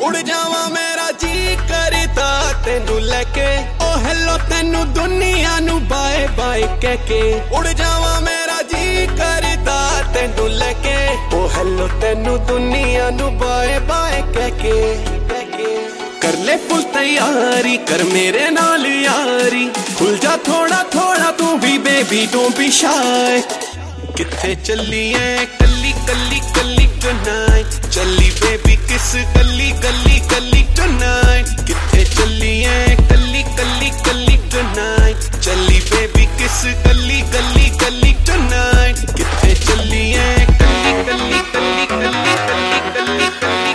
उड़ जावा मेरा जी करदा तेनू लेके ओ हेलो तेनू दुनिया नू बाय बाय कह के उड़ जावा मेरा जी करदा तेनू लेके ओ हेलो तेनू दुनिया नू बाय बाय कह के कर ले फुल तैयारी कर मेरे नाल यारी खुल जा थोड़ा थोड़ा तू भी बेबी डोंट बी शाय किथे चली है कल्ली कल्ली कल्ली टुनाइट चली बेबी किस गली गली गली टुनाइट किथे चली है कल्ली कल्ली कल्ली टुनाइट चली बेबी किस गली गली गली टुनाइट किथे चली है कल्ली कल्ली कल्ली कल्ली कल्ली कल्ली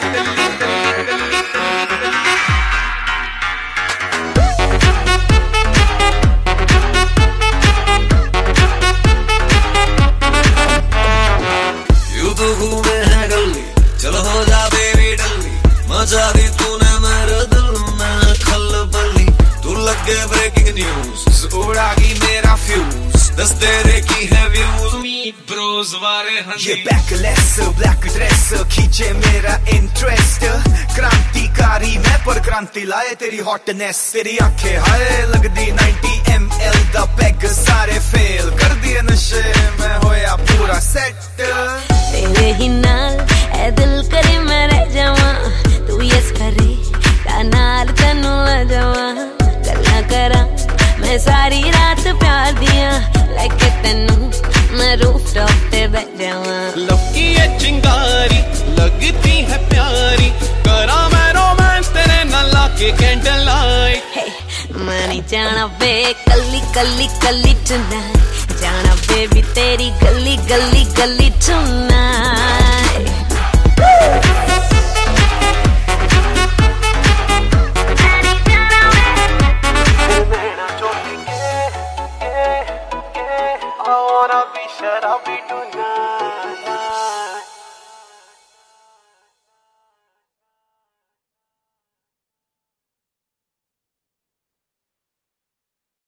चलो हो जा बेबी डल्ली मचा दी तूने मेरे दिल में खलबली तू लगे ब्रेकिंग न्यूज उड़ा गई मेरा फ्यूज दस तेरे की है व्यूज मी ब्रोज वारे हंसी ये बैकलेस ब्लैक ड्रेस खींचे मेरा इंटरेस्ट क्रांतिकारी मैं पर क्रांति लाए तेरी हॉटनेस तेरी आंखें हाय लगदी 90 ml दा पैग सारे फेल कर दिए नशे में होया पूरा सेट तेरे ही नाल ए दिल करे मैं रह जावा तू यस करे ता नाल तन्नू ले जावा गल्ला करा मैं सारी रात प्यार दिया लेके तन्नू मैं रूफ टॉप पे बैठ जावा लव की ये चिंगारी लगती है प्यारी करा मैं रोमांस तेरे नाल लाके कैंडल लाइट मैं नहीं जाना बे कल्ली कल्ली कल्ली टुनाइट जाना बेबी तेरी गली गली गली tonight I wanna be shut up, be